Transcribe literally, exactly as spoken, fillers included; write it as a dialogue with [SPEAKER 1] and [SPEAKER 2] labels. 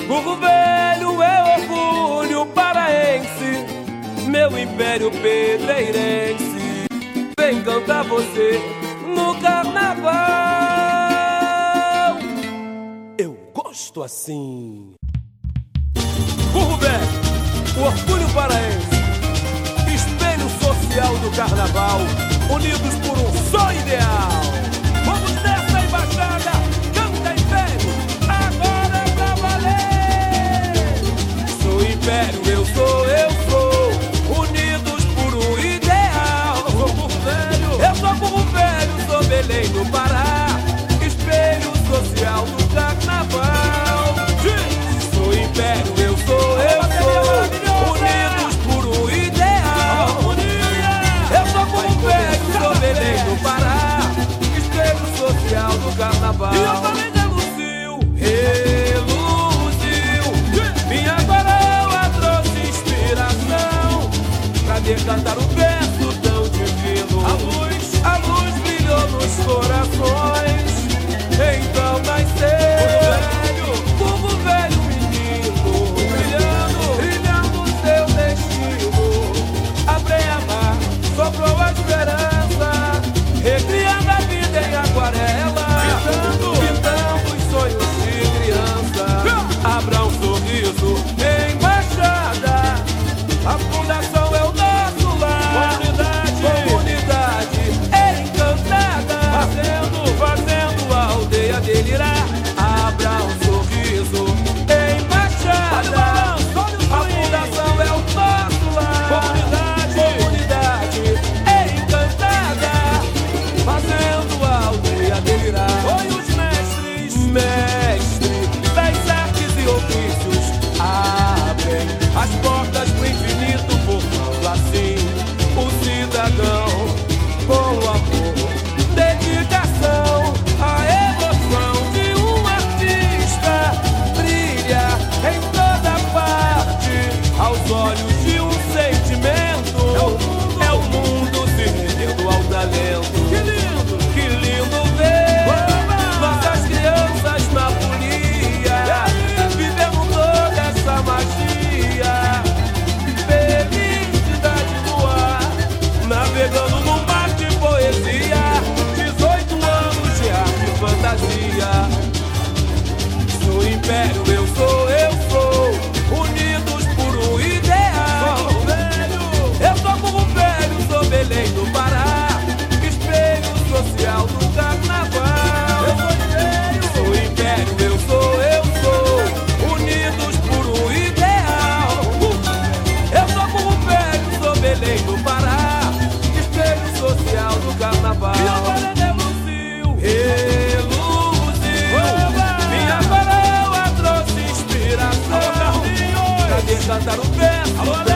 [SPEAKER 1] Burro Velho é orgulho paraense, meu império peleirense. Vem cantar você no carnaval. Eu gosto assim. Burro Velho, o orgulho paraense, espelho social do carnaval, unidos por um só ideal. Vamos nessa embaixada, canta império, agora é pra valer. Sou império, eu sou, eu sou, unidos por um ideal. Eu sou Burro Velho, eu sou Burro Velho, sou Belém do Pará, espelho social do carnaval. Sou império, eu sou, eu sou, unidos por um ideal. Eu sou Burro Velho, sou Belém do Pará, espelho social do carnaval. E eu também reluziu, reluziu, minha coroa trouxe inspiração pra decantar o verso tão divino. A luz, a luz brilhou nos corações, então nasceu Burro Velho, menino, brilhando, brilhando seu destino. Abre a mar, soprou a esperança, recriando a vida em aquarela, pintando, pintando os sonhos de criança. Abra um sorriso, embaixada, a fundação é o nosso lar. Comunidade, comunidade encantada, fazendo, fazendo a aldeia delirar. Abra um sorriso, embaixada, a fundação é o nosso lar. Comunidade, comunidade encantada, fazendo a aldeia delirar. Oi, os mestres, mestres das artes e ofícios, abrem as portas pro infinito, formando assim o cidadão com amor, dedicação, a emoção de um artista brilha em toda parte aos olhos de um sentimento. É o mundo se rendendo ao talento. Que lindo, que lindo ver nossas crianças na folia, vivendo toda essa magia. Felicidade no ar, navegando num mar de poesia. Dezoito anos de arte e fantasia. Sou império, eu sou, eu sou, unidos por um ideal. Eu sou Burro Velho, sou Belém do Pará, espelho social do carnaval. Sou império, eu sou, eu sou, unidos por um ideal. Eu sou Burro Velho, sou Belém do Pará, espelho social do carnaval. E agora reluziu, reluziu, minha coroa trouxe inspiração pra decantar o verso